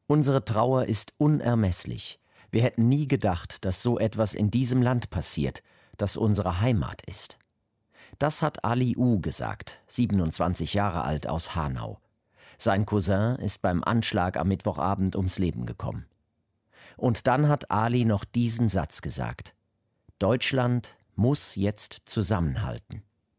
Unsere Trauer ist unermesslich. Wir hätten nie gedacht, dass so etwas in diesem Land passiert, das unsere Heimat ist. Das hat Ali U. gesagt, 27 Jahre alt, aus Hanau. Sein Cousin ist beim Anschlag am Mittwochabend ums Leben gekommen. Und dann hat Ali noch diesen Satz gesagt: Deutschland muss jetzt zusammenhalten.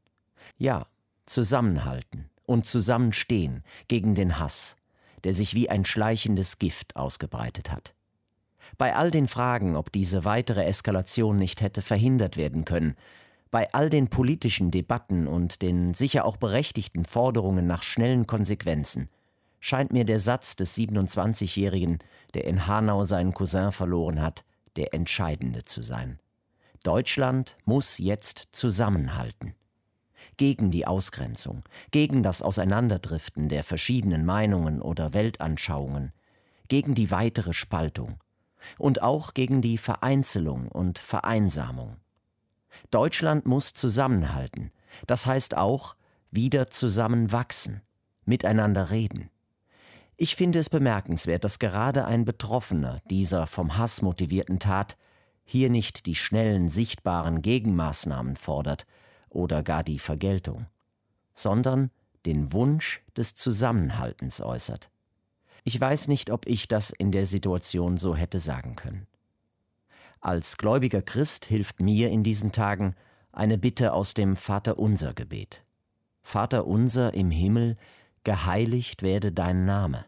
Ja, zusammenhalten und zusammenstehen gegen den Hass, der sich wie ein schleichendes Gift ausgebreitet hat. Bei all den Fragen, ob diese weitere Eskalation nicht hätte verhindert werden können, bei all den politischen Debatten und den sicher auch berechtigten Forderungen nach schnellen Konsequenzen, scheint mir der Satz des 27-Jährigen, der in Hanau seinen Cousin verloren hat, der entscheidende zu sein. Deutschland muss jetzt zusammenhalten. Gegen die Ausgrenzung, gegen das Auseinanderdriften der verschiedenen Meinungen oder Weltanschauungen, gegen die weitere Spaltung und auch gegen die Vereinzelung und Vereinsamung. Deutschland muss zusammenhalten, das heißt auch wieder zusammenwachsen, miteinander reden. Ich finde es bemerkenswert, dass gerade ein Betroffener dieser vom Hass motivierten Tat hier nicht die schnellen, sichtbaren Gegenmaßnahmen fordert oder gar die Vergeltung, sondern den Wunsch des Zusammenhaltens äußert. Ich weiß nicht, ob ich das in der Situation so hätte sagen können. Als gläubiger Christ hilft mir in diesen Tagen eine Bitte aus dem Vaterunser-Gebet. Vater unser im Himmel, geheiligt werde dein Name.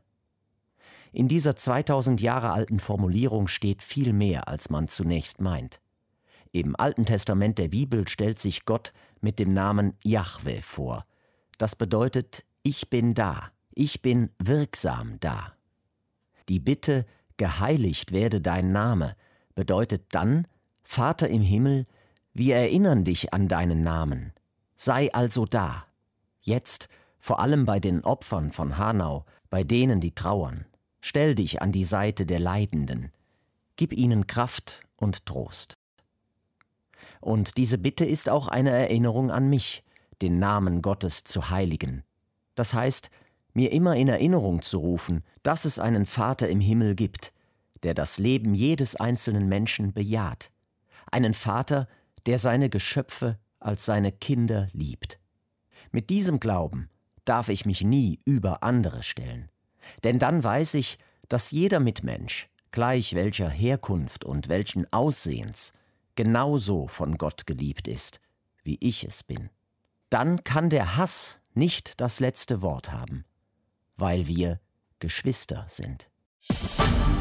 In dieser 2000 Jahre alten Formulierung steht viel mehr, als man zunächst meint. Im Alten Testament der Bibel stellt sich Gott mit dem Namen Jahwe vor. Das bedeutet, ich bin da, ich bin wirksam da. Die Bitte, geheiligt werde dein Name, bedeutet dann, Vater im Himmel, wir erinnern dich an deinen Namen. Sei also da. Jetzt, vor allem bei den Opfern von Hanau, bei denen, die trauern. Stell dich an die Seite der Leidenden. Gib ihnen Kraft und Trost. Und diese Bitte ist auch eine Erinnerung an mich, den Namen Gottes zu heiligen. Das heißt, mir immer in Erinnerung zu rufen, dass es einen Vater im Himmel gibt, der das Leben jedes einzelnen Menschen bejaht. Einen Vater, der seine Geschöpfe als seine Kinder liebt. Mit diesem Glauben darf ich mich nie über andere stellen. Denn dann weiß ich, dass jeder Mitmensch, gleich welcher Herkunft und welchen Aussehens, genauso von Gott geliebt ist, wie ich es bin. Dann kann der Hass nicht das letzte Wort haben, weil wir Geschwister sind.